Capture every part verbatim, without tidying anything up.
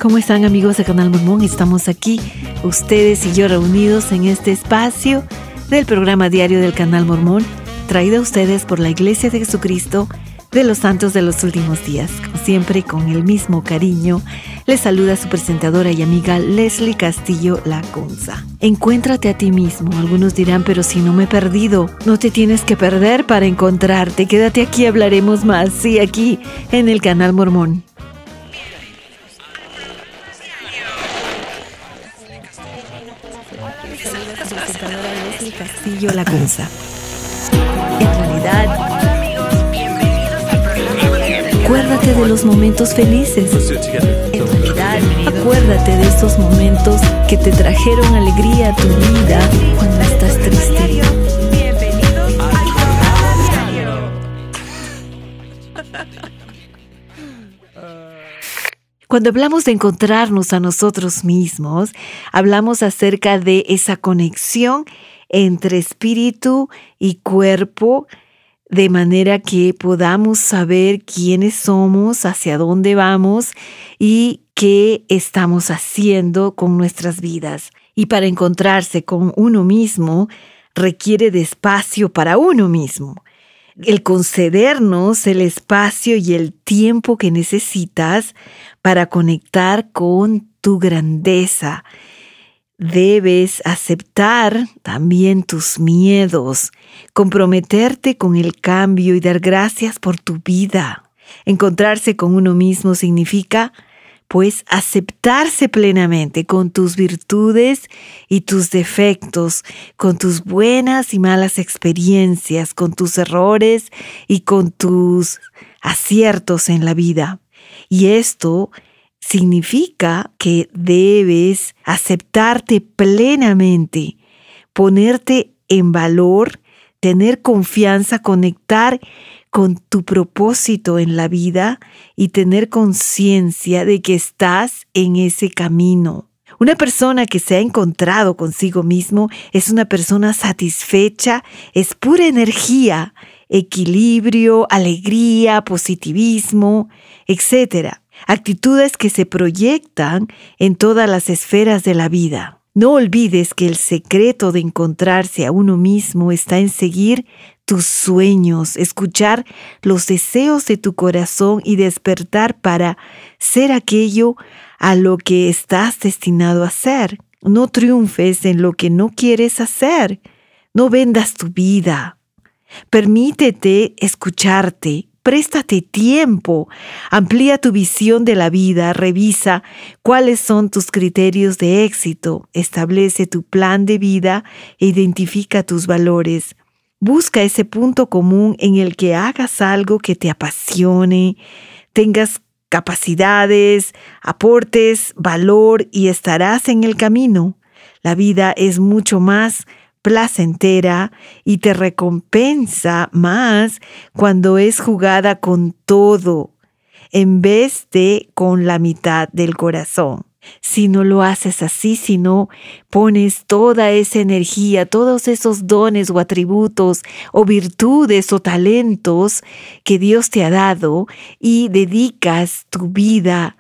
¿Cómo están, amigos de Canal Mormón? Estamos aquí, ustedes y yo, reunidos en este espacio del programa diario del Canal Mormón, traído a ustedes por la Iglesia de Jesucristo de los Santos de los Últimos Días. Como siempre, con el mismo cariño, les saluda su presentadora y amiga Leslie Castillo Lacunza. Encuéntrate a ti mismo. Algunos dirán, pero si no me he perdido. No te tienes que perder para encontrarte. Quédate aquí, hablaremos más. Sí, aquí en el Canal Mormón. Castillo Lacunza. En realidad, acuérdate de los momentos felices. En realidad, acuérdate de esos momentos que te trajeron alegría a tu vida cuando estás triste. Cuando hablamos de encontrarnos a nosotros mismos, hablamos acerca de esa conexión entre espíritu y cuerpo, de manera que podamos saber quiénes somos, hacia dónde vamos y qué estamos haciendo con nuestras vidas. Y para encontrarse con uno mismo, requiere de espacio para uno mismo. El concedernos el espacio y el tiempo que necesitas para conectar con tu grandeza. Debes aceptar también tus miedos, comprometerte con el cambio y dar gracias por tu vida. Encontrarse con uno mismo significa, pues, aceptarse plenamente con tus virtudes y tus defectos, con tus buenas y malas experiencias, con tus errores y con tus aciertos en la vida. Y esto significa que debes aceptarte plenamente, ponerte en valor, tener confianza, conectar con tu propósito en la vida y tener conciencia de que estás en ese camino. Una persona que se ha encontrado consigo mismo es una persona satisfecha, es pura energía, equilibrio, alegría, positivismo, etcétera. Actitudes que se proyectan en todas las esferas de la vida. No olvides que el secreto de encontrarse a uno mismo está en seguir tus sueños, escuchar los deseos de tu corazón y despertar para ser aquello a lo que estás destinado a ser. No triunfes en lo que no quieres hacer. No vendas tu vida. Permítete escucharte. Préstate tiempo, amplía tu visión de la vida, revisa cuáles son tus criterios de éxito, establece tu plan de vida e identifica tus valores. Busca ese punto común en el que hagas algo que te apasione, tengas capacidades, aportes valor y estarás en el camino. La vida es mucho más placentera y te recompensa más cuando es jugada con todo en vez de con la mitad del corazón. Si no lo haces así, si no pones toda esa energía, todos esos dones o atributos o virtudes o talentos que Dios te ha dado y dedicas tu vida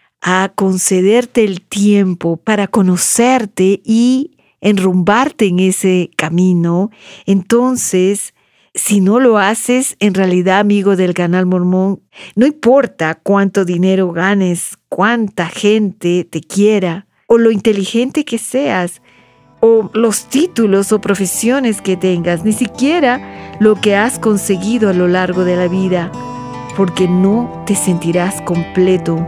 a concederte el tiempo para conocerte y enrumbarte en ese camino, entonces, si no lo haces, en realidad, amigo del Canal Mormón, no importa cuánto dinero ganes, cuánta gente te quiera, o lo inteligente que seas, o los títulos o profesiones que tengas, ni siquiera lo que has conseguido a lo largo de la vida, porque no te sentirás completo.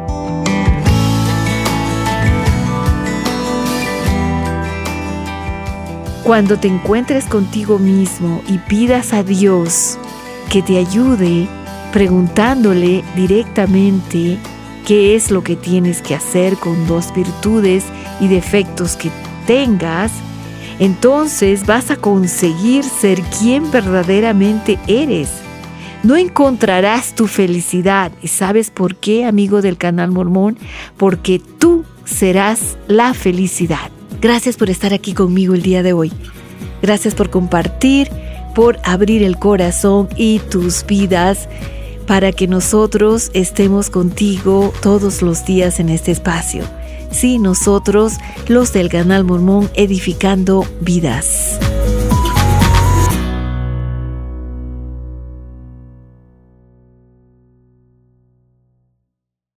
Cuando te encuentres contigo mismo y pidas a Dios que te ayude preguntándole directamente qué es lo que tienes que hacer con dos virtudes y defectos que tengas, entonces vas a conseguir ser quien verdaderamente eres. No encontrarás tu felicidad. ¿Y sabes por qué, amigo del Canal Mormón? Porque tú serás la felicidad. Gracias por estar aquí conmigo el día de hoy. Gracias por compartir, por abrir el corazón y tus vidas para que nosotros estemos contigo todos los días en este espacio. Sí, nosotros, los del Canal Mormón, edificando vidas.